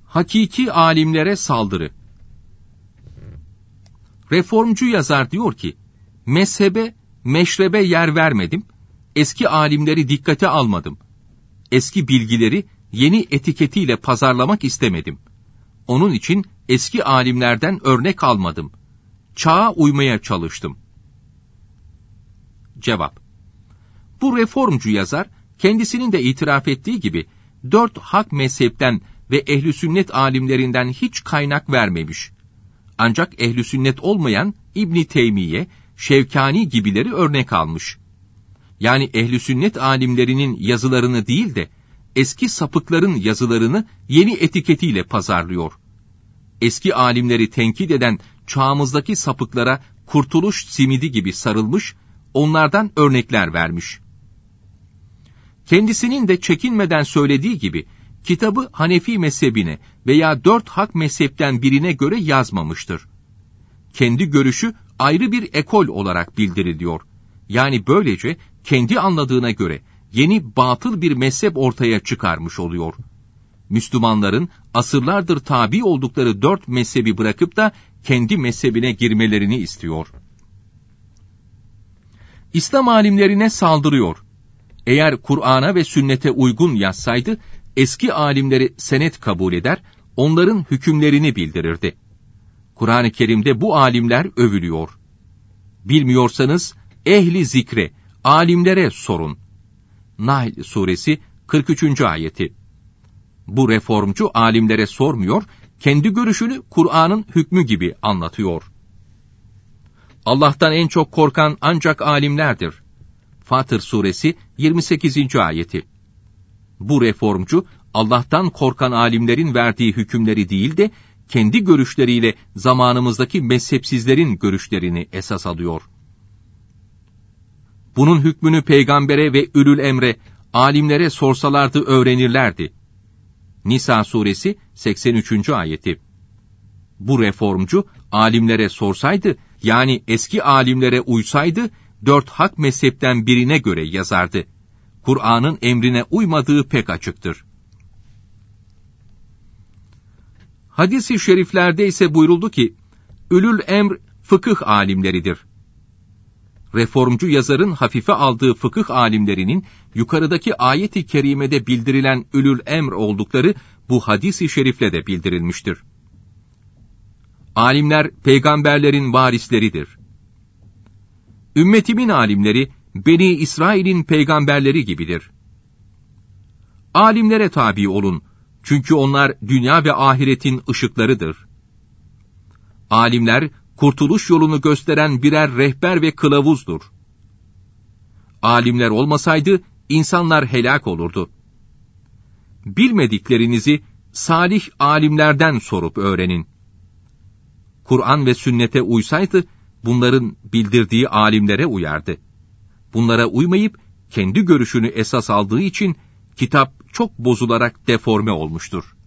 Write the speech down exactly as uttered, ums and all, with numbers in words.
Hakiki alimlere saldırı. Reformcu yazar diyor ki, mezhebe, meşrebe yer vermedim, eski alimleri dikkate almadım. Eski bilgileri yeni etiketiyle pazarlamak istemedim. Onun için eski alimlerden örnek almadım. Çağa uymaya çalıştım. Cevap: Bu reformcu yazar, kendisinin de itiraf ettiği gibi, dört hak mezhepten ve ehl-i sünnet alimlerinden hiç kaynak vermemiş. Ancak ehl-i sünnet olmayan İbn Teymiye, Şevkani gibileri örnek almış. Yani ehl-i sünnet alimlerinin yazılarını değil de, eski sapıkların yazılarını yeni etiketiyle pazarlıyor. Eski alimleri tenkit eden çağımızdaki sapıklara kurtuluş simidi gibi sarılmış, onlardan örnekler vermiş. Kendisinin de çekinmeden söylediği gibi, kitabı Hanefi mezhebine veya dört hak mezhepten birine göre yazmamıştır. Kendi görüşü ayrı bir ekol olarak bildiriliyor. Yani böylece kendi anladığına göre yeni batıl bir mezhep ortaya çıkarmış oluyor. Müslümanların asırlardır tabi oldukları dört mezhebi bırakıp da kendi mezhebine girmelerini istiyor. İslam alimlerine saldırıyor. Eğer Kur'an'a ve sünnete uygun yazsaydı, eski alimleri senet kabul eder, onların hükümlerini bildirirdi. Kur'an-ı Kerim'de bu alimler övülüyor. Bilmiyorsanız ehli zikre, alimlere sorun. Nahl suresi kırk üçüncü ayeti. Bu reformcu alimlere sormuyor, kendi görüşünü Kur'an'ın hükmü gibi anlatıyor. Allah'tan en çok korkan ancak alimlerdir. Fatır suresi yirmi sekizinci ayeti. Bu reformcu, Allah'tan korkan alimlerin verdiği hükümleri değil de, kendi görüşleriyle zamanımızdaki mezhepsizlerin görüşlerini esas alıyor. Bunun hükmünü peygambere ve ülül emre, alimlere sorsalardı öğrenirlerdi. Nisa suresi seksen üçüncü ayeti. Bu reformcu, alimlere sorsaydı, yani eski alimlere uysaydı, dört hak mezhepten birine göre yazardı. Kur'an'ın emrine uymadığı pek açıktır. Hadis-i şeriflerde ise buyuruldu ki, ülül emr fıkıh alimleridir. Reformcu yazarın hafife aldığı fıkıh alimlerinin, yukarıdaki ayet-i kerimede bildirilen ülül emr oldukları bu hadis-i şerifle de bildirilmiştir. Alimler, peygamberlerin varisleridir. Ümmetimin alimleri, Beni İsrail'in peygamberleri gibidir. Alimlere tabi olun, çünkü onlar dünya ve ahiretin ışıklarıdır. Alimler, kurtuluş yolunu gösteren birer rehber ve kılavuzdur. Alimler olmasaydı, insanlar helak olurdu. Bilmediklerinizi, salih alimlerden sorup öğrenin. Kur'an ve sünnete uysaydı, bunların bildirdiği alimlere uyardı. Bunlara uymayıp, kendi görüşünü esas aldığı için, kitap çok bozularak deforme olmuştur.